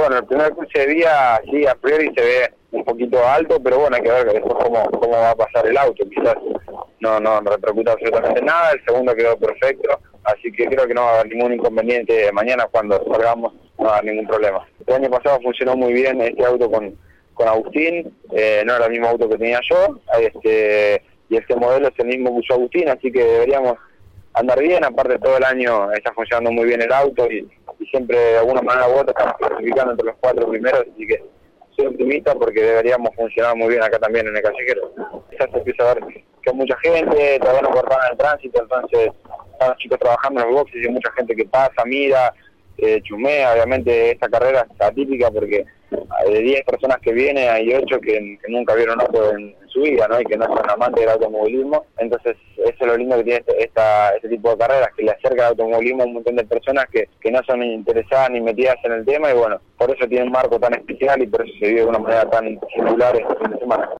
bueno, el primer cruce de vía, sí, a priori se ve un poquito alto, pero bueno, hay que ver después cómo va a pasar el auto. Quizás no repercuta absolutamente nada. El segundo quedó perfecto, así que creo que no va a haber ningún inconveniente mañana cuando salgamos, no va a haber ningún problema. El año pasado funcionó muy bien este auto con Agustín, no era el mismo auto que tenía yo, y este modelo es el mismo que usó Agustín, así que deberíamos andar bien. Aparte todo el año está funcionando muy bien el auto y siempre de alguna manera u otra estamos clasificando entre los 4 primeros, así que soy optimista porque deberíamos funcionar muy bien acá también en el Callejero. Ya se empieza a ver que hay mucha gente, todavía no cortaban el tránsito, entonces están los chicos trabajando en los boxes y hay mucha gente que pasa, mira, chumea. Obviamente esta carrera es atípica porque de 10 personas que vienen hay 8 que nunca vieron auto en su vida, ¿no? Y que no son amantes del automovilismo. Entonces eso es lo lindo que tiene este tipo de carreras, que le acerca el automovilismo a un montón de personas que no son interesadas ni metidas en el tema, y bueno, por eso tiene un marco tan especial y por eso se vive de una manera tan singular este fin de semana.